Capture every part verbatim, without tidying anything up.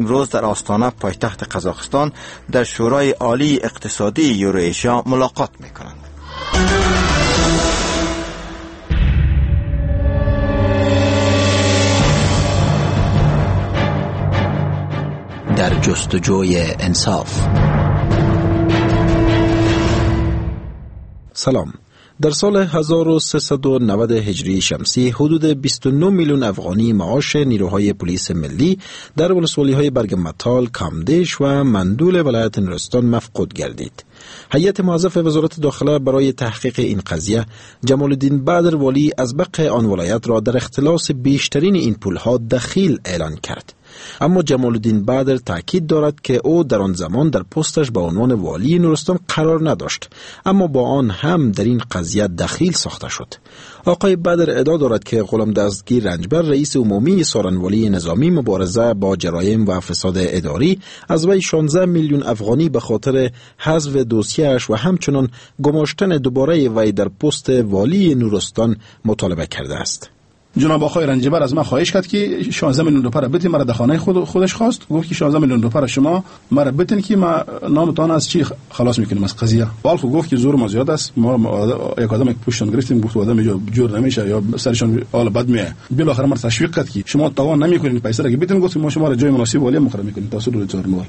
امروز در آستانه پایتخت قزاقستان در شورای عالی اقتصادی یورواسیا ملاقات می‌کنند. در جستجوی انصاف. سلام. در سال هزار و سیصد و نود هجری شمسی حدود بیست و نه میلیون افغانی معاش نیروهای پلیس ملی در ولسوالی‌های برگمتال، کامدیش و مندول ولایت نورستان مفقود گردید. هیئت موظف وزارت داخله برای تحقیق این قضیه جمال الدین بدر والی از بقیه آن ولایت را در اختلاس بیشترین این پولها دخیل اعلان کرد. اما جمال الدین بدر تاکید دارد که او در آن زمان در پستش به عنوان والی نورستان قرار نداشت، اما با آن هم در این قضیه دخیل ساخته شد. آقای بدر ادعا دارد که غلام دستگیر رنجبر رئیس عمومی سارنوالی نظامی مبارزه با جرایم و فساد اداری از وی شانزده میلیون افغانی به خاطر حذف دوسیه‌اش و همچنان گماشتن دوباره وی در پست والی نورستان مطالبه کرده است. جناب آقای رنجبر از من خواهش کرد که شانزده میلیون روپیه بدید. مرا در خانه خود خودش خواست، گفت که شانزده میلیون روپیه شما مرا بدین که ما نامتان از چی خلاص میکنیم از قضیه. والخو گفت که زور ما زیاد است، ما یک آدم پوشتون گرفتیم، گفت آدم جور نمیشه یا سرشون حال بد میه. بالاخره مرا تشویق کرد که شما توان نمیکنین پیسه را که بدین، گفت ما شما را جای مناسب والی مقرر میکنیم تا سود چهارمال.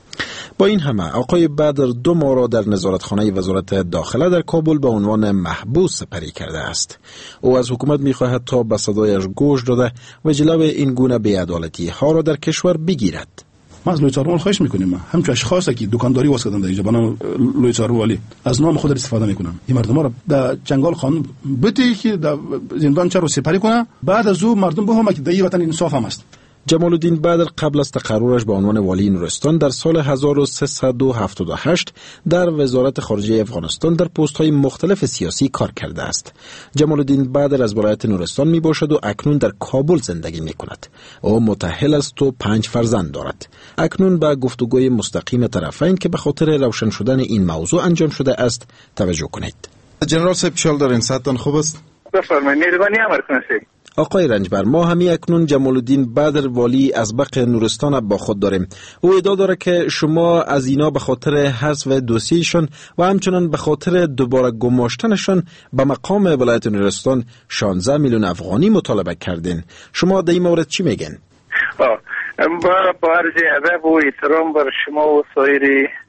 با این همه آقای بدر دو ماه را در نظارتخانه وزارت داخله در کابل به عنوان محبوس سپری کرده است. او از حکومت می‌خواهد تا به صدایش گوش داده و جلو این گونه بی‌عدالتی ها را در کشور بگیرد. ما از لوی چهارمال خواهش میکنیم، ما همچون اشخاصی که دکانداری واسه کردن در اینجا به نام لوی چهارمالی از نام خود استفاده میکنن، این مردم را در جنگال قانون بده که در زندان چه رو سپری کنه، بعد از او مردم بفهمه که در این وطن انصاف هم است. جمال الدین بدر قبل از تقررش به عنوان والی نورستان در سال هزار و سیصد و هفتاد و هشت در وزارت خارجه افغانستان در پست‌های مختلف سیاسی کار کرده است. جمال الدین بدر از ولایت نورستان می باشد و اکنون در کابل زندگی می کند. او متأهل است و پنج فرزند دارد. اکنون به گفتگوی مستقیم طرفین که به خاطر روشن شدن این موضوع انجام شده است توجه کنید. جنرال صاحب شال دارین، صحتتان خوب است؟ بفرمایید. مهربانی امر کنید. آقای رنجبر، ما همی اکنون جمال الدین بدر والی از بق نورستان با خود داریم. او ادعا داره که شما از اینا به خاطر حذف دوسیه‌شان و همچنان به خاطر دوباره گماشتنشان به مقام ولایت نورستان شانزده میلیون افغانی مطالبه کردین. شما در این مورد چی میگن؟ با با عرض ادب و احترام بر شما و سایر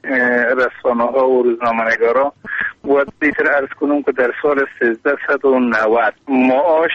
رسانه‌ها و روزنامه‌نگارا و بیتر عرض کنم که در سال سیزده و نود معاش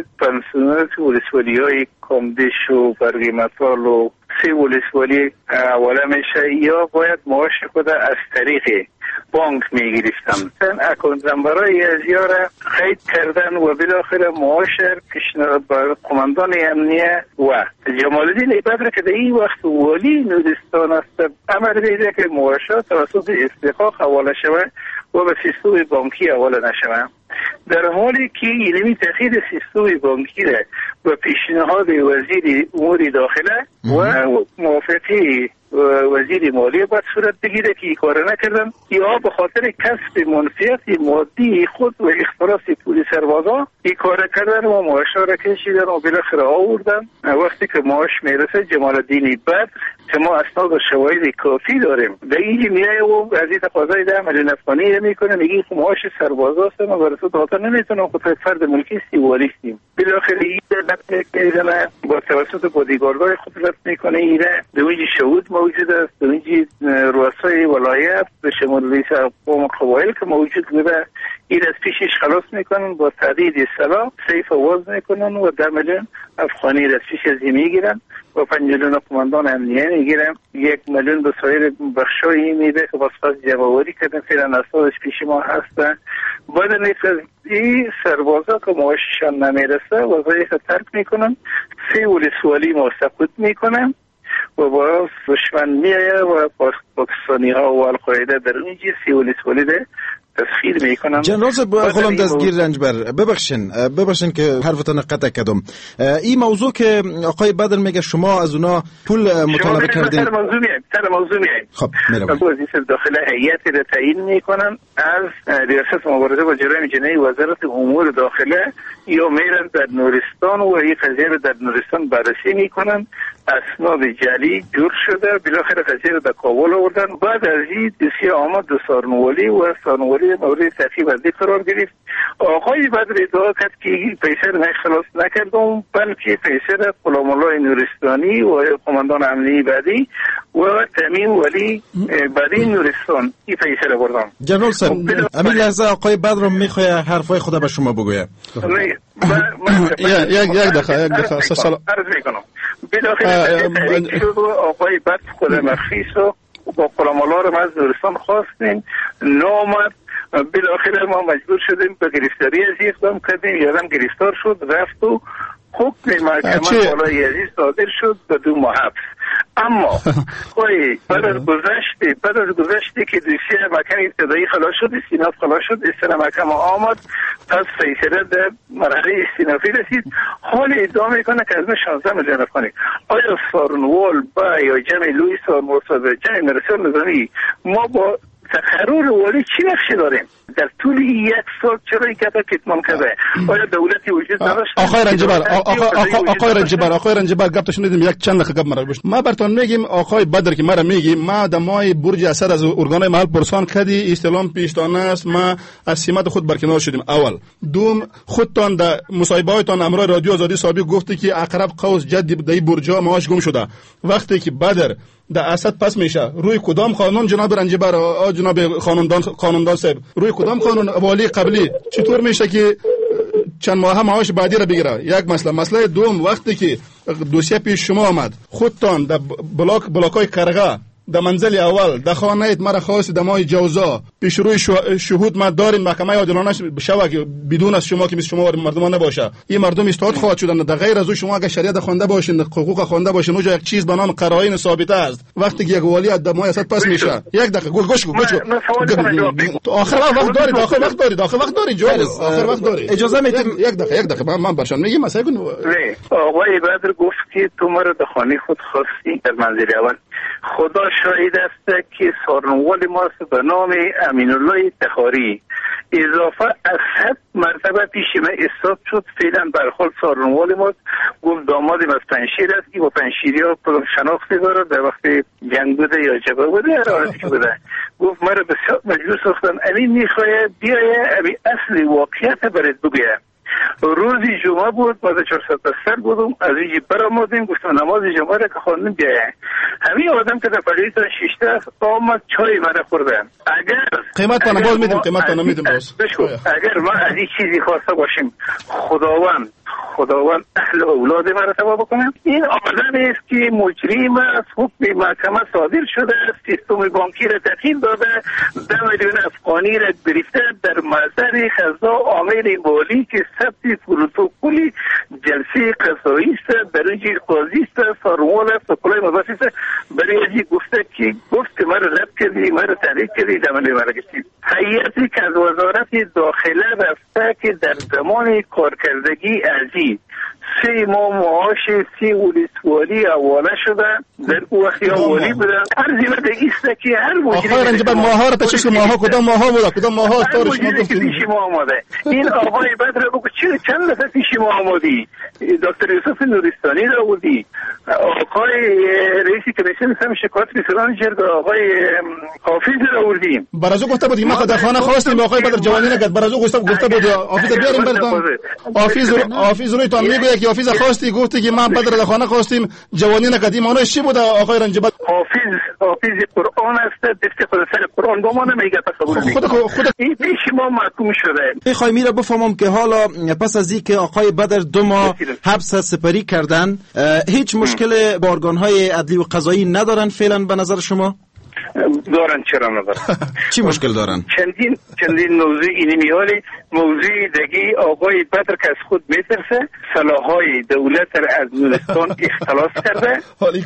پنسیونات ولسوالی‌های کامدیش و برگمتال و سه ولسوالی اوله میشه یا باید معاش خود از طریق بانک میگرفتم. تن اکانت نمبرای از یاره قید کردن و بالاخره معاش پیشنهاد بر قماندان امنیه و جمال الدین بدر که در این وقت والی نورستان است امر دیده که معاشات توسط استحقاق حواله شود و به سیستم بانکی حواله نشود. در حالی که اینمی تأخیر سیستم بانکی را و پیشنهاد وزیر امور داخله و موافقه وزیر مالیه باید صورت بگیره که این کار نکردن یا به خاطر کسب منفعت مادی خود و اختلاس پول سربازا این کار کردن و معاش را کشیدن و بالاخره آوردن. وقتی که معاش میرسه جمال الدین بدر که ما اسناد و شواهد کافی داریم در اینجا میایه و از این تقاضای ده میلیون افغانی میکنه، میگه معاش سربازا است ما برای تو داتا نمیتونم خود فرد ملکی سی والی هستیم. بالاخره این رد میکنه با توسط بادیگاردهای خود رد میکنه. ایره در اینجا شهود موجود است، در اینجا رؤسای ولایت به شمول رئیس قوم قبایل که موجود بوده این از پیشش خلاص میکنن با تعدید سلاح سیف آواز میکنن و ده میلیون افغانی از پیش از این میگیرن و پنج میلیون قماندان امنیه میگیرن، یک میلیون به سایر بخشایی میده که واسه جمعوری کردن فعلا اسنادش پیش ما هستن. بعد از این سربازا که معاششان نمیرسه وظایف ترک میکنن، سه ولسوالی سقوط میکنن و باز دشمن میایه و پاکستانی ها و القاعده در اینجا سی ولسوالی ده تسخیر میکنم. جنرال غلام دستگیر رنجبر، ببخشین ببخشین که حرفتان قطع کردم. این موضوع که آقای بدر میگه شما از اونا پول مطالبه کردین سر موضوع میاد سر موضوع میاد خب میرم وزیر داخله هیئت را تعیین میکنن از ریاست مبارزه با جرایم جنایی وزارت امور داخله یا میرن در نورستان و این قضیه رو در نورستان بررسی میکنن اسناد جعلی جور شده، بالاخره قضیه رو در کابل آوردن. بعد از این دوسیه آمد دو سارنوالی و سارنوالی مورد تعقیب بندی قرار گرفت. آقای بدر ادعا کرد که پیسه رو خلاص نکردم، بلکه پیسه را غلام الله نورستانی و قماندان امنیتی بعدی و تمیم ولی بعدی نورستان این پیسه را بردم. جنرال صاحب همین لحظه آقای بدر رو میخواه حرفای خود به شما بگویه. یک یک دقیقه یک دقیقه سلام عرض میکنم. بالاخره تحریک شد و آقای بدر خود مخفیس و با غلام الله رو از نورستان خواستیم، نامد. بالاخره ما مجبور شدیم به گرفتاری از اقدام کردیم، یادم گرفتار شد، رفت و حکم محکمه بالای عزیز صادر شد به دو ماه حبس. اما خواهی بعد از گذشته بعد از گذشته که دوسیه محکمه ابتدایی خلاص شد، استیناف خلاص شد، استیناف محکمه آمد، پس فیصله در مرحله استینافی رسید. حال ادعا میکنه که از من شانزده میلیون افغانی. آیا سارنوال با یا جمع لوی سارنوال و جمع مرسال نظامی ما با تقرر والی چی نقشه داریم؟ در طول یک سال چرا این کتا کتمان کرده؟ آیا دولتی وجود نداشت؟ آقای رنجبر آقای رنجبر آقای رنجبر گپ شنیدیم، یک چند دقیقه گپ مرا گوش. ما براتون میگیم آقای بدر که مرا میگی ما دمای برج اسد از ارگانای محل پرسان کردی، استلام پیشتانه است، ما از سیمت خود برکنار شدیم. اول دوم خودتان در مصاحبه هایتان امروز رادیو آزادی سابق گفتی که عقرب قوس جدی در برجا ماش گم شده. وقتی که بدر در اسد پس میشه روی کدام قانون جناب رنجبر جناب خانمدان خانمدان صاحب روی کدام قانون والی قبلی چطور میشه که چند ماه معاش بعدی را بگیره؟ یک مسئله. مسئله دوم وقتی که دوسیه پیش شما آمد خودتان در بلاک بلاکای کرغا در منزل اول در خانه ایت مرا خواست دمای جوزا پیش روی شهود ما دارین محکمه عادلانه بشوه که بدون از شما که مثل شما مردمان نباشه. این مردم استاد خواهد شدن. در غیر از او شما اگه شریعت خوانده باشین، حقوق خوانده باشین، اونجا یک چیز به نام قرائن ثابته است. وقتی که یک ولی از دمای اسد پس میشه یک دقیقه گوش گوش گوش آخر وقت دارید آخر وقت دارید آخر وقت دارید جواب آخر وقت دارید. اجازه میدید یک دقیقه یک دقیقه من برشان میگم مثلا آقای بدر گفت که تو مرا در خانه خود خواستی در منزل اول. خدا شاهد است که سارنوال ماست به نام امین الله تخاری اضافه از صد مرتبه پیش من استاد شد. فعلا برخورد سارنوال ماست. گفت دامادم از پنشیر است که با پنشیری ها شناختی داره، در وقت جنگ بوده یا جبه بوده هر حالتی که بوده. گفت مرا بسیار مجبور ساختن. امین میخواه بیایه امین اصل واقعیت برد بگویه. روزی جمعه بود، بعد چهارصد بستر بودم، از اینجا برآمدیم، گفتم نماز جمعه را که خواندیم بیایه. همین آدم که در پلیس شیشته است آمد چای من خورده. اگر قیمت پا نماز میدیم قیمت پا نمیدیم باز اگر ما از این چیزی خواسته باشیم خداوند خداوند اهل اولاد مرا تبا بکنم. این آدمی است که مجرم است، حکم محکمه صادر شده است، سیستم بانکی را تغییر داده، ده میلیون افغانی را گرفته، در محضر قضا عامل والی که ثبت پروتکل جلسه قضایی است، در اینجا قاضی است، سارنوال است، کلای مباحث است. برای از گفته که گفت که مرا رد کردی، مرا تحریک کردی، دمنه مرا گشتید. هیئتی که از وزارت داخله رفته که در زمان کارکردگی عزیز سه ماه معاش سی ولسوالی حواله شده، در او وقتی حوالی بودن. هر زیمت ایسته که هر مجری آخوای رنجبر ماها را تشکیل که ماها کدام ماها بوده کدام ماها است هر مجری که پیش ما آمده. این آقای بدر را بگو چرا چند دفعه پیش ما آمدی؟ دکتر یوسف نورستانی را بودی، آقای رئیس کمیسیون سم شکایت رسانه جرد آقای حافظ را بردیم. برازو گفته بود که ما در خانه خواستیم آقای بدر جوانی نکرد. برازو گفته گفته بود حافظ بیاریم براتون. حافظ حافظ روی تان میگه که حافظ خواستی گفتی که ما بدر در خانه خواستیم جوانی نکردیم. اونها چی بود آقای رنجبر؟ حافظ حافظ قرآن است، دست خود سر قرآن با ما نمیگه پس خود خود این پیش ما محکوم شده. میخوای میره بفهمم که حالا پس از اینکه آقای بدر دو ماه حبس سپری کردن هیچ مشکل با ارگان‌های عدلی و قضایی ندارن فعلا به نظر شما؟ دارن، چرا ندارن؟ چی مشکل دارن؟ چندین چندین موضوع اینی میالی موضوع دگی آقای بدر که از خود میترسه سلاحهای دولت را از نورستان اختلاس کرده،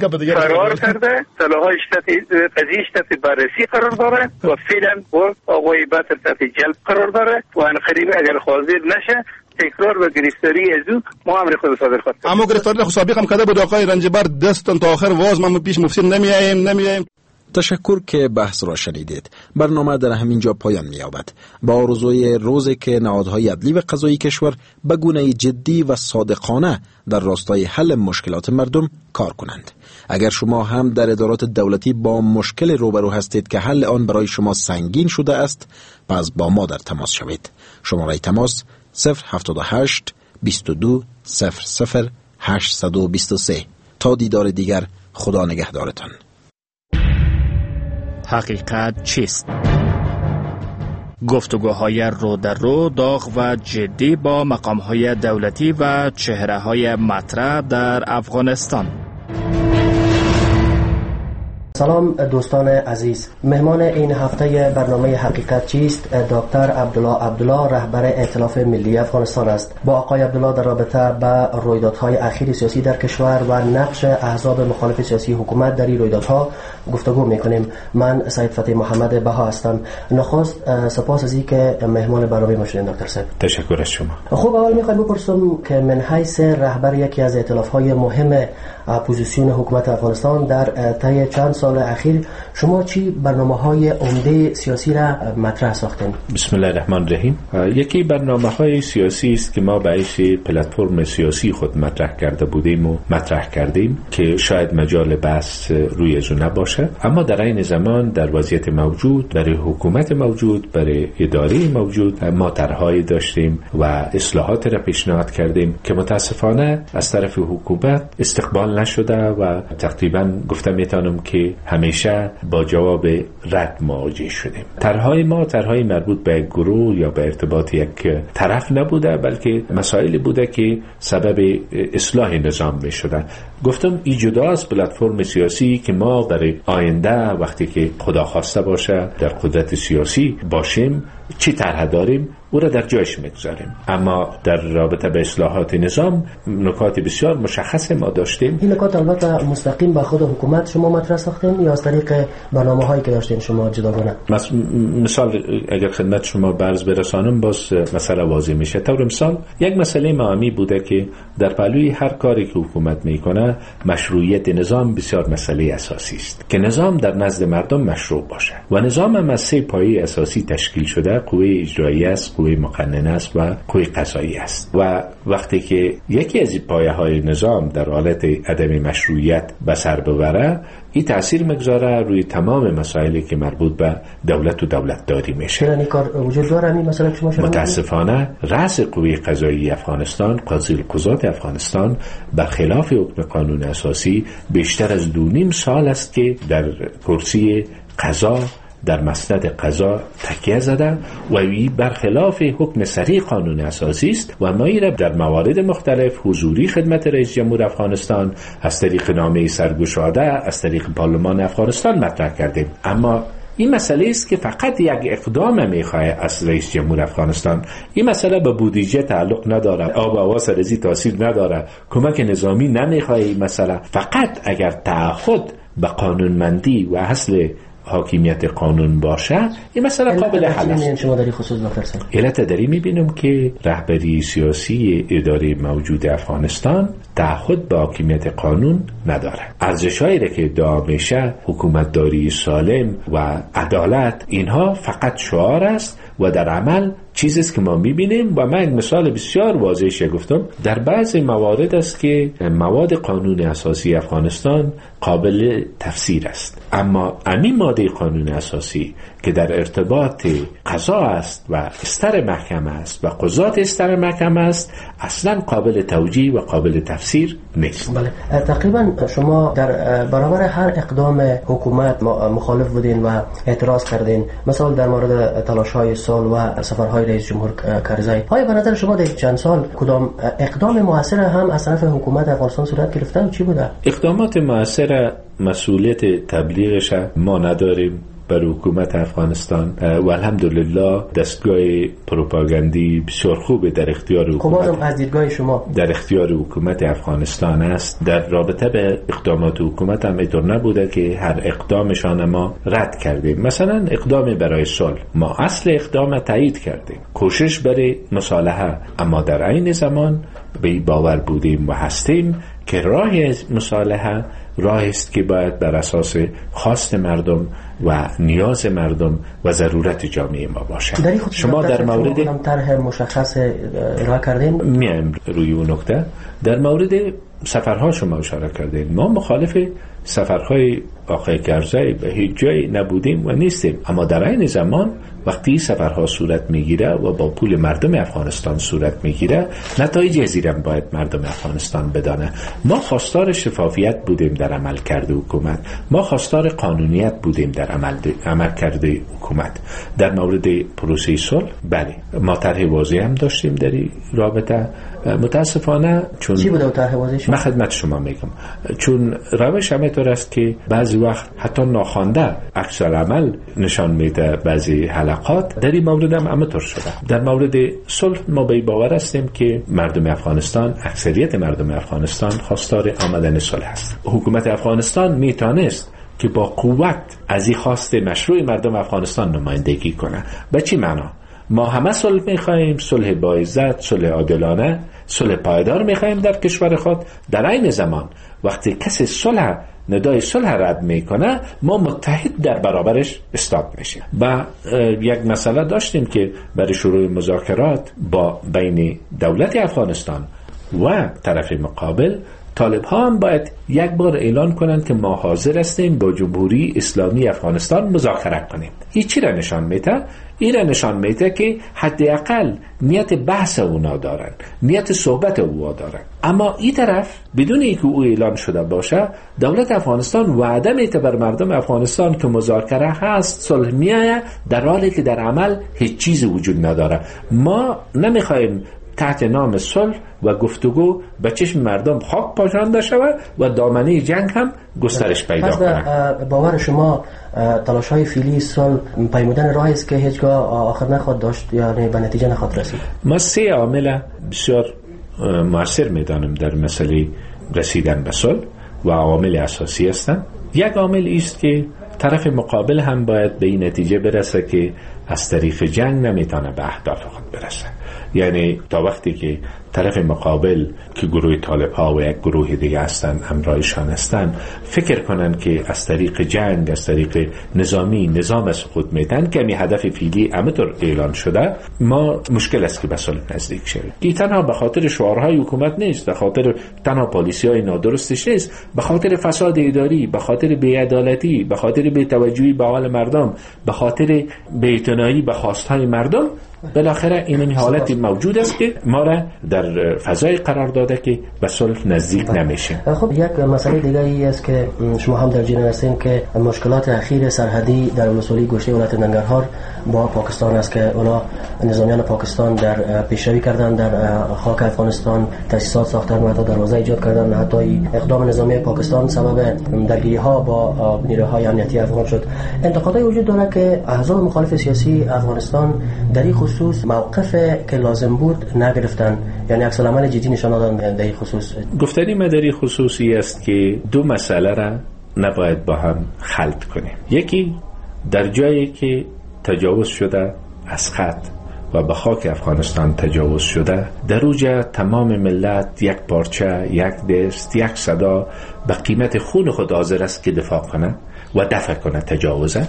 فرار کرده، سلاحهای قضیه تحت بررسی قرار داره و فعلا با آقای بدر تحت جلب قرار داره و عنقریب اگر حاضر نشه تکرار و گرفتاری از او ما امر خود صادر خواهد اما گرفتاری خود سابق هم کرده بود آقای رنجبر. دستن تا آخر واز ما پیش مفسر نمیاییم نمیاییم تشکر که بحث را شنیدید. برنامه در همین جا پایان می‌یابد. با آرزوی روزی که نهادهای عدلی و قضایی کشور به گونه جدی و صادقانه در راستای حل مشکلات مردم کار کنند. اگر شما هم در ادارات دولتی با مشکل روبرو هستید که حل آن برای شما سنگین شده است، پس با ما در تماس شوید. شماره تماس صفر هفتاد و هشت بیست و دو صفر صفر هشتصد و بیست و سه. تا دیدار دیگر، خدا نگهدارتان. حقیقت چیست؟ گفتگوهای رو در رو، داغ و جدی با مقامهای دولتی و چهره‌های مطرح در افغانستان. سلام دوستان عزیز، مهمان این هفته برنامه حقیقت چیست دکتر عبدالله عبدالله، رهبر ائتلاف ملی افغانستان است. با آقای عبدالله در رابطه با رویدادهای اخیر سیاسی در کشور و نقش احزاب مخالف سیاسی حکومت در این رویدادها گفتگو میکنیم. من سید فتح محمد بها هستم. نخست سپاس از اینکه مهمان برنامه ما شدین دکتر صاحب. تشکر از شما. خب اول میخوام بپرسم که من حیث رهبر یکی از ائتلافهای مهم اپوزیسیون حکومت افغانستان در طی چند سال اخیر، شما چی برنامه‌های عمده سیاسی را مطرح ساختین؟ بسم الله الرحمن الرحیم. یکی برنامه‌های سیاسی است که ما به حیث پلتفرم سیاسی خود مطرح کرده بودیم و مطرح کردیم که شاید مجال بحث روی از نباشه، اما در این زمان در وضعیت موجود، برای حکومت موجود، برای اداره موجود، ما طرح‌هایی داشتیم و اصلاحات را پیشنهاد کردیم که متاسفانه از طرف حکومت استقبال نشده و تقریبا گفتم میتونم که همیشه با جواب رد مواجه شدیم. طرحهای ما طرحهای مربوط به گروه یا به ارتباط یک طرف نبوده، بلکه مسائلی بوده که سبب اصلاح نظام می شده. گفتم این جدا از پلتفرم سیاسی که ما برای آینده وقتی که خدا خواسته باشه در قدرت سیاسی باشیم چی طرح داریم او را در جایش میگذاریم، اما در رابطه به اصلاحات نظام نکات بسیار مشخص ما داشتیم. این نکات البته مستقیم با خود حکومت شما مطرح ساختین یا از طریق برنامه هایی که داشتین شما جداگانه؟ مس... مثال اگر خدمت شما برز برسانم باز مسئله واضح میشه. طور مثال یک مسئله مهمی بوده که در پهلوی هر کاری که حکومت میکنه مشروعیت نظام بسیار مسئله اساسی است که نظام در نزد مردم مشروع باشه و نظام هم از سه پایه اساسی تشکیل شده: قوه اجرایی است، قوه مقننه است و قوه قضایی است. و وقتی که یکی از این پایه های نظام در حالت عدم مشروعیت به سر ببره، این تأثیر میگذاره روی تمام مسائلی که مربوط به دولت و دولتداری میشه. چرا این کار وجود داره؟ این مسئله شما شما متاسفانه رأس قوه قضایی افغانستان، قاضی القضات افغانستان، برخلاف حکم قانون اساسی بیشتر از دو نیم سال است که در کرسی قضا در مسند قضا تکیه زده و این برخلاف حکم صریح قانون اساسی است و ما این را در موارد مختلف حضوری خدمت رئیس جمهور افغانستان از طریق نامه سرگشاده از طریق پارلمان افغانستان مطرح کردیم. اما این مسئله است که فقط یک اقدام میخواه از رئیس جمهور افغانستان. این مسئله به بودجه تعلق نداره، آب و هوا سرزی تاثیر نداره، کمک نظامی نمیخواه. این مسئله فقط اگر تعهد به قانونمندی و اصل حاکمیت قانون باشه این مسئله قابل حل است. شما در این خصوص دکتر علت داری میبینم که رهبری سیاسی اداره موجود افغانستان تعهد به حاکمیت قانون نداره. ارزش‌هایی را که ادعا میشه، حکومتداری سالم و عدالت، اینها فقط شعار است و در عمل چیزی است که ما میبینیم. و من مثال بسیار واضحش گفتم، در بعضی موارد است که مواد قانون اساسی افغانستان قابل تفسیر است، اما همین ماده قانون اساسی که در ارتباط قضا است و استر محکمه است و قضات استر محکمه است اصلا قابل توجیه و قابل تفسیر نیست. بله، تقریبا شما در برابر هر اقدام حکومت مخالف بودین و اعتراض کردین، مثلا در مورد تلاش‌های سال و سفرهای رئیس جمهور کرزی. آیا به نظر شما در چند سال کدام اقدام موثر هم از طرف حکومت افغانستان صورت گرفته و چی بوده؟ اقدامات موثر مسئولیت تبلیغش ما نداریم بر حکومت افغانستان و الحمدلله دستگاه پروپاگاندی بسیار خوب در اختیار حکومت از دیدگاه شما در اختیار حکومت افغانستان است. در رابطه به اقدامات حکومت هم اینطور نبوده که هر اقدامشان ما رد کردیم. مثلا اقدام برای صلح ما اصل اقدام تایید کردیم، کوشش برای مصالحه، اما در عین زمان به باور بودیم و هستیم که راه مصالحه راه است که باید بر اساس خواست مردم و نیاز مردم و ضرورت جامعه ما باشه. در شما در مورد طرح مشخص ارائه کردین، میایم روی اون نکته. در مورد سفرها شما اشاره کردین. ما مخالف سفرهای آقای کرزی به هیچ جای نبودیم و نیستیم، اما در این زمان وقتی سفرها صورت میگیره و با پول مردم افغانستان صورت میگیره، نتایج ازیرم باید مردم افغانستان بدانه. ما خواستار شفافیت بودیم در عمل کرده حکومت، ما خواستار قانونیت بودیم در عمل عمل کرده حکومت. در مورد پروسه صلح بله ما طرح واضحی هم داشتیم در این رابطه. متاسفانه چون چی بود طرح واضحی شما؟ من خدمت شما میگم، چون روش همینطور است که بعضی وقت حتی ناخوانده عکس العمل نشان میده بعضی حلقات. در این مورد هم همینطور شده. در مورد صلح ما به باور هستیم که مردم افغانستان، اکثریت مردم افغانستان خواستار آمدن صلح است. حکومت افغانستان میتونست که با قوت از این خواست مشروع مردم افغانستان نمایندگی کنه. به چی معنا؟ ما همه صلح میخواهیم، صلح با عزت، صلح عادلانه، صلح پایدار میخواهیم در کشور خود. در این زمان وقتی کسی صلح ندای صلح رد میکنه، ما متحد در برابرش استاد میشیم. و یک مسئله داشتیم که برای شروع مذاکرات با بین دولت افغانستان و طرف مقابل، طالب ها هم باید یک بار اعلان کنند که ما حاضر هستیم با جمهوری اسلامی افغانستان مذاکره کنیم. این چی را نشان میده؟ این را نشان میده که حداقل نیت بحث اونا دارن، نیت صحبت اونا دارن. اما این طرف بدون اینکه او اعلان شده باشه، دولت افغانستان وعده میده بر مردم افغانستان که مذاکره هست، صلح میایه، در حالی که در عمل هیچ چیزی وجود نداره. ما نمیخوایم تحت نام صلح و گفتگو به چشم مردم خاک پاشانده شود و دامنه جنگ هم گسترش پیدا کنه. باور شما تلاش‌های فعلی صلح پیمودن راهی است که هیچگاه آخر نخواد داشت، یعنی به نتیجه نخواد رسید؟ ما سه عامل بسیار مؤثر میدانیم در مسئله رسیدن به صلح و عوامل اساسی هستند. یک عامل است که طرف مقابل هم باید به این نتیجه برسه که از طریق جنگ نمیتونه به اهداف خود برسه. یعنی تا وقتی که طرف مقابل که گروه طالب ها و یک گروه دیگه هستن، همراهشان هستن، فکر کنن که از طریق جنگ، از طریق نظامی نظام از خود میدن که می هدف فعلی همینطور اعلان شده، ما مشکل است که به صلح نزدیک شویم. این تنها به خاطر شعارهای حکومت نیست، به خاطر تنها پالیسی های نادرستش نیست، به خاطر فساد اداری، به خاطر بی‌عدالتی، به خاطر بی‌توجهی به حال مردم، به خاطر بی‌اعتنایی به خواستهای مردم. بالاخره این حالتی موجود است که ما را در فضای قرار داده که به صلح نزدیک نمیشیم. خب یک مسئله دیگه ای است که شما هم در جریان هستین که مشکلات اخیر سرحدی در ولسوالی گوشه ولایت ننگرهار با پاکستان است که اونا نظامیان پاکستان در پیشروی کردن در خاک افغانستان، تاسیسات ساختن و حتی دروازه ایجاد کردن. حتی اقدام نظامی پاکستان سبب درگیری ها با نیروهای امنیتی افغان شد. انتقادات وجود داره که احزاب مخالف سیاسی افغانستان در این خصوص موقف که لازم بود نگرفتن، یعنی عکس العمل جدی نشان دادن در این خصوص. گفتنی ما در این خصوصی است که دو مسئله را نباید با هم خلط کنیم. یکی در جایی که تجاوز شده از خط و به خاک افغانستان تجاوز شده، در اوجه تمام ملت یک پارچه، یک دست، یک صدا به قیمت خون خود حاضر است که دفاع کنه و دفع کنه تجاوزه.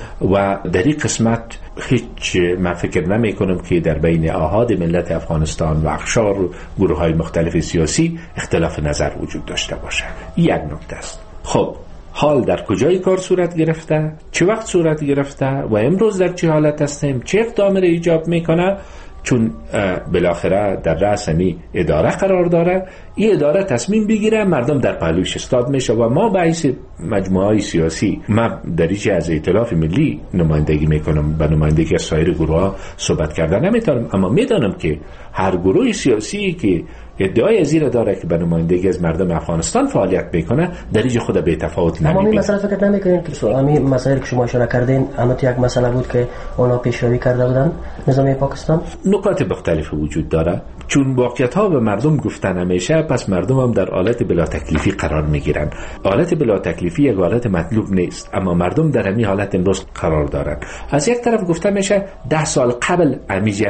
و در این قسمت هیچ من فکر نمی کنم که در بین آحاد ملت افغانستان و اقشار و گروه های مختلف سیاسی اختلاف نظر وجود داشته باشه. یک نکته است. خب حال در کجای کار صورت گرفته، چه وقت صورت گرفته و امروز در چه حالت هستیم، چه اقدامی را ایجاب میکنه؟ چون بالاخره در رأس می اداره قرار داره، این اداره تصمیم بگیره، مردم در پهلوش استاد میشه و ما به حیث مجموعه های سیاسی، من در اینجا از ائتلاف ملی نمایندگی میکنم، به نمایندگی از سایر گروه ها صحبت کردن نمیتونم، اما میدانم که هر گروه سیاسی که ادعای از این داره که به نمایندگی از مردم افغانستان فعالیت میکنه، در اینجا خود به تفاوت نمیبینه. اما این مسئله فکر نمیکنین که همین مسائلی که شما اشاره کردین اما یک مسئله بود که اونا پیشروی کرده بودن نظامی پاکستان؟ نکات مختلف وجود داره، چون واقعیت ها به مردم گفتن همیشه، پس مردم هم در حالت بلا تکلیفی قرار میگیرن. حالت بلا تکلیفی یک حالت مطلوب نیست، اما مردم در همین حالت امروز قرار دارن. از یک طرف گفته میشه ده سال قبل همیشه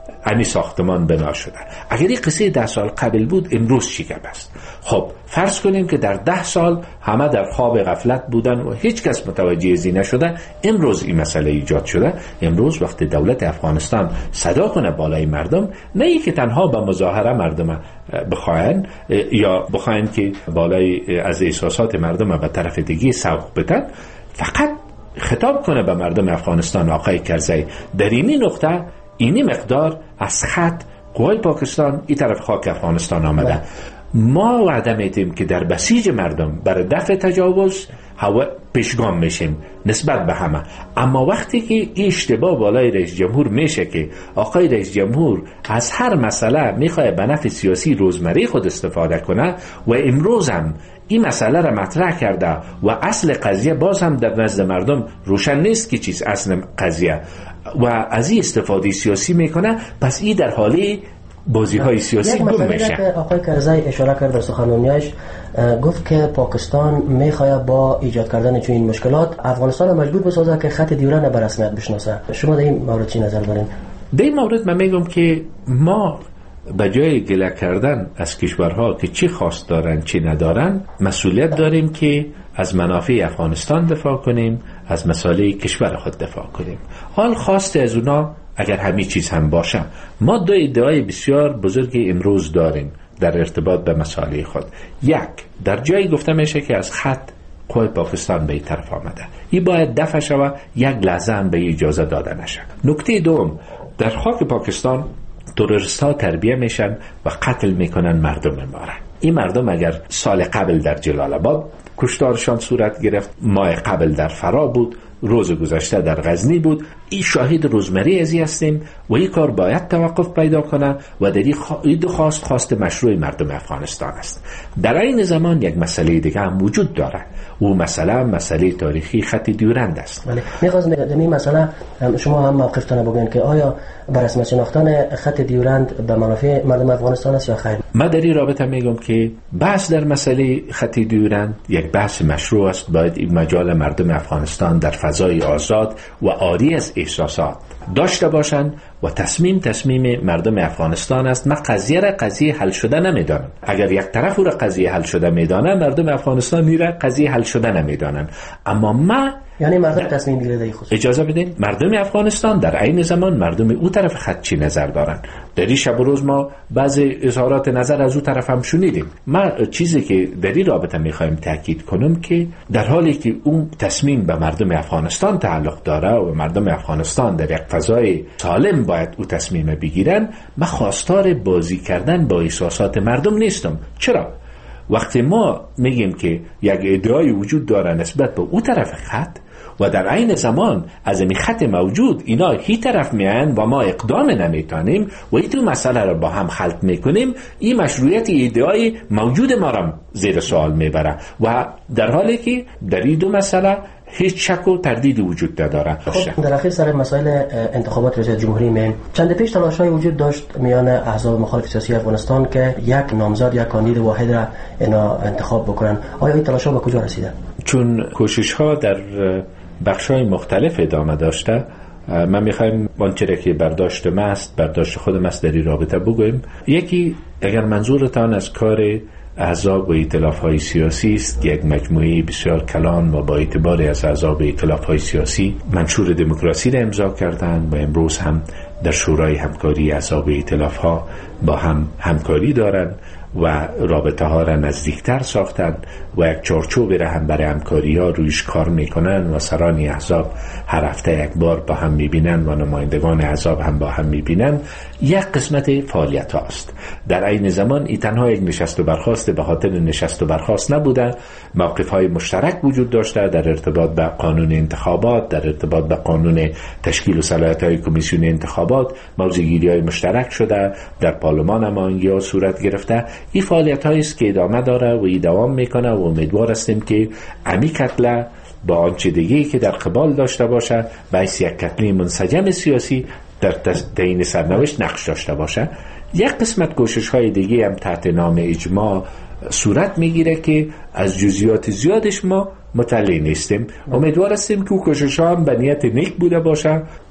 امی ساختمان بنا شده. اگر این قصه ده سال قبل بود امروز چی گپ است؟ خب فرض کنیم که در ده سال همه در خواب غفلت بودن و هیچ کس متوجه ازی نشده. امروز این مسئله ایجاد شده. امروز وقت دولت افغانستان صدا کنه بالای مردم، نه ای که تنها به مظاهره مردم بخواین یا بخواین که بالای از احساسات مردم به طرف دیگه سوق بدن، فقط خطاب کنه به مردم افغانستان آقای کرزی در اینی نقطه اینی مقدار از خط قوای پاکستان این طرف خاک افغانستان آمده بله. ما وعده میدیم که در بسیج مردم برای دفع تجاوز هوا پیشگام میشیم نسبت به همه. اما وقتی که این اشتباه بالای رئیس جمهور میشه که آقای رئیس جمهور از هر مسئله میخواه به نفع سیاسی روزمره خود استفاده کنه و امروز هم این مسئله را مطرح کرده و اصل قضیه باز هم در نزد مردم روشن نیست که چیز اصل قضیه و از این استفاده سیاسی میکنه، پس این در حالی بازی های سیاسی گم میشه. که آقای کرزی اشاره کرد در سخنرانیش، گفت که پاکستان میخواد با ایجاد کردن چون این مشکلات افغانستان مجبور بسازه که خط دیورند به رسمیت بشناسه. شما در این مورد چی نظر دارین؟ در این مورد من میگم که ما به جای گله کردن از کشورها که چی خواست دارن چی ندارن، مسئولیت داریم که از منافع افغانستان دفاع کنیم، از مسائل کشور خود دفاع کنیم. حال خواست از اونا اگر همه چیز هم باشه، ما دو ادعای بسیار بزرگ امروز داریم در ارتباط به مسائل خود. یک، در جایی گفته میشه که از خط قوای پاکستان به این طرف آمده، این باید دفع شود، یک لحظه هم به اجازه داده نشه. نکته دوم، در خاک پاکستان تروریست ها تربیه میشن و قتل میکنن مردم ما را. این مردم اگر سال قبل در جلال آباد کشتارشان صورت گرفت، ماه قبل در فرا بود، روز گذشته در غزنی بود، این شاهد روزمره ازی هستیم و این کار باید توقف پیدا کنه و در این دو خواست خواست مشروع مردم افغانستان است. در این زمان یک مسئله دیگه هم وجود داره و مسئله مسئله تاریخی خط دیورند است. بله، می‌خواستم در این مسئله شما هم موقفتان بگوین که آیا بر رسمیت شناختن خط دیورند به منافع مردم افغانستان است یا خیر؟ من در این رابطه میگم که بحث در مسئله خط دیورند یک بحث مشروع است. باید این مجال مردم افغانستان در فضای آزاد و عاری از احساسات داشته باشند و تصمیم تصمیم مردم افغانستان است. من قضیه را قضیه حل شده نمیدانم. اگر یک طرف را قضیه حل شده میدانه، مردم افغانستان میره قضیه حل شده نمیدانن. اما ما یعنی مردم تصمیم بگیره در خصوص. اجازه بدین مردم افغانستان در عین زمان مردم او طرف خط چی نظر دارن. در این شب و روز ما بعضی اظهارات نظر از او طرف هم شنیدیم. ما چیزی که در این رابطه میخوایم تاکید کنم که در حالی که اون تصمیم به مردم افغانستان تعلق داره و مردم افغانستان در یک فضای سالم باید او تصمیم بگیرن، من خواستار بازی کردن با احساسات مردم نیستم. چرا؟ وقتی ما میگیم که یک ادعای وجود داره نسبت به او طرف خط و در عین زمان از این خط موجود اینا هی طرف میان و ما اقدام نمیتونیم و این تو مسئله رو با هم خلط میکنیم، این مشروعیت ادعای موجود ما را زیر سوال میبره و در حالی که در این دو مسئله هیچ شک و تردید وجود نداره. خب در اخیر سر مسائل انتخابات ریاست جمهوری مین چند پیش تلاش‌های وجود داشت میان احزاب مخالف سیاسی افغانستان که یک نامزد یا کاندید واحد را اینا انتخاب بکنن. آیا این تلاش‌ها به کجا رسیده؟ چون کوشش‌ها در بخش‌های مختلف ادامه داشته، من میخوایم آنچه که برداشت ما است، برداشت خودم است در این رابطه بگویم. یکی، اگر منظورتان از کار احزاب و ائتلاف‌های سیاسی است که یک مجموعه بسیار کلان و با اعتبار از احزاب و ائتلاف‌های سیاسی منشور دموکراسی را امضا کردند و امروز هم در شورای همکاری احزاب و ائتلاف‌ها با هم همکاری دارند و رابطه ها را نزدیکتر ساختن و یک چارچوب را هم برای همکاری ها رویش کار میکنن و سران احزاب هر هفته یک بار با هم میبینن و نمایندگان احزاب هم با هم میبینن. یک قسمت فعالیت هاست. در عین زمان این تنها یک نشست و برخاست به خاطر نشست و برخاست نبوده، موقف های مشترک وجود داشته در ارتباط به قانون انتخابات، در ارتباط به قانون تشکیل و صلاحیت های کمیسیون انتخابات موضوعگیری های مشترک شده، در پارلمان هم آنجا صورت گرفته. این فعالیت هایی است که ادامه داره و ای دوام میکنه و امیدوار هستیم که امی کتله با آنچه دیگه‌ای که در قبال داشته باشه باعث یک کتله منسجم سیاسی در تعیین سرنوشت نقش داشته باشه. یک قسمت کوشش های دیگه هم تحت نام اجماع صورت میگیره که از جزئیات زیادش ما مطلع نیستیم. امیدوار هستیم که کوشش ها هم به نیت نیک بوده باشه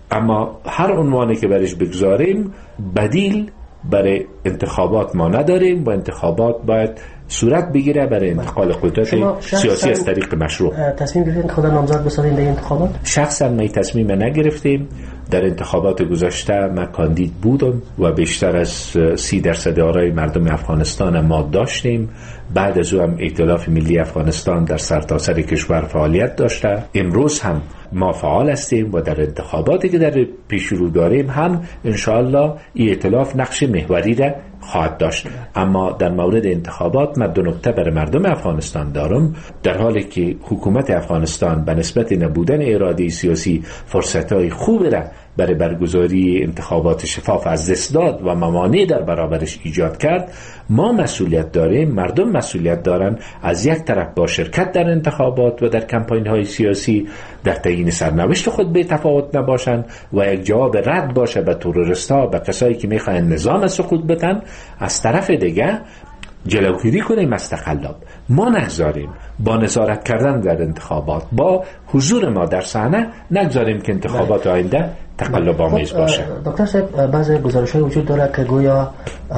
اما هر عنوانی که برش بگذاریم بدیل برای انتخابات ما نداریم و انتخابات باید صورت بگیره برای انتقال قدرت سیاسی از طریق مشروع. تصمیم گرفتین خود نامزد بسازین به انتخابات؟ شخصا ما تصمیم نگرفتیم. در انتخابات گذشته من کاندید بودم و بیشتر از سی درصد آرای مردم افغانستان ما داشتیم. بعد از او هم ائتلاف ملی افغانستان در سرتاسر کشور فعالیت داشته. امروز هم ما فعال هستیم و در انتخاباتی که در پیش رو داریم هم انشاءالله این ائتلاف نقش محوری را خواهد داشت. اما در مورد انتخابات من دو نکته برای مردم افغانستان دارم. در حالی که حکومت افغانستان به نسبت نبودن اراده سیاسی فرصت‌های خوب را برای برگزاری انتخابات شفاف از دست داد و موانع در برابرش ایجاد کرد، ما مسئولیت داریم، مردم مسئولیت دارن از یک طرف با شرکت در انتخابات و در کمپاین‌های سیاسی در تعیین سرنوشت خود به تفاوت نباشند و یک جواب رد باشه به تروریست‌ها، به کسایی که میخواهند نظام سقوط بدن. از طرف دیگه جلوگیری کنیم از تقلب. ما نگذاریم با نظارت کردن در انتخابات، با حضور ما در صحنه نگذاریم که انتخابات آینده تقلب آمیز باشه. دکتر صاحب، بعضی گزارش‌های وجود داره که گویا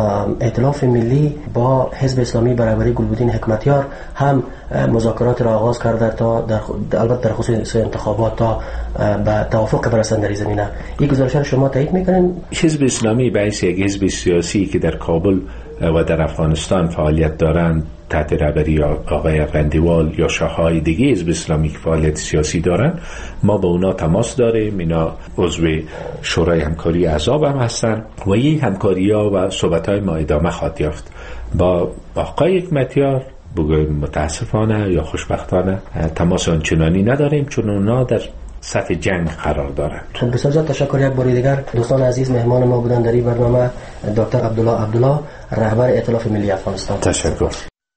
ائتلاف ملی با حزب اسلامی برابری گلبدین حکمتیار هم مذاکرات را آغاز کرده تا در البته در خصوص انتخابات تا به توافق برسند در زمینه. این گزارش را شما تایید میکنین؟ حزب اسلامی به حیث یک حزب سیاسی که در کابل و در افغانستان فعالیت دارند تحت رهبری آقای قندیوال یا شاخه‌های دیگه حزب اسلامی که فعالیت سیاسی دارن، ما با اونا تماس داریم. اینا عضو شورای همکاری احزاب هم هستن و این همکاری‌ها و صحبت‌های ما ادامه خواهد یافت. با آقای حکمتیار بگویم متاسفانه یا خوشبختانه تماس آنچنانی نداریم، چون اونا در سطح جنگ قرار دارند. بسیار زیاد تشکر. یک بار دیگر دوستان عزیز مهمان ما بودن در این برنامه دکتر عبدالله عبدالله، رهبر ائتلاف ملی افغانستان. تشکر.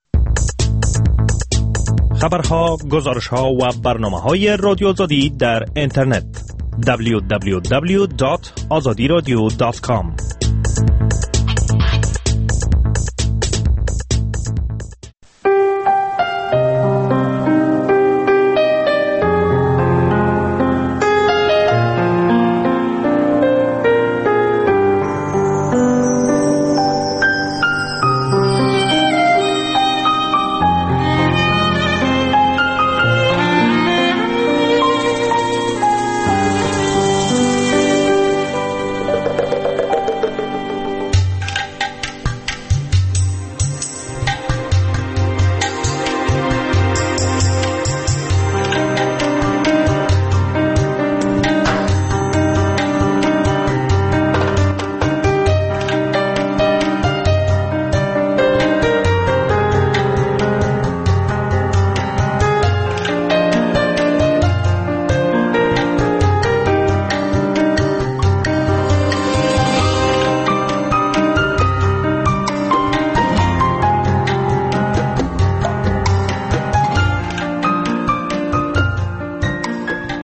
خبرها، گزارش‌ها و برنامه‌های رادیو آزادی در اینترنت دبلیو دبلیو دبلیو دات آزادی رادیو دات کام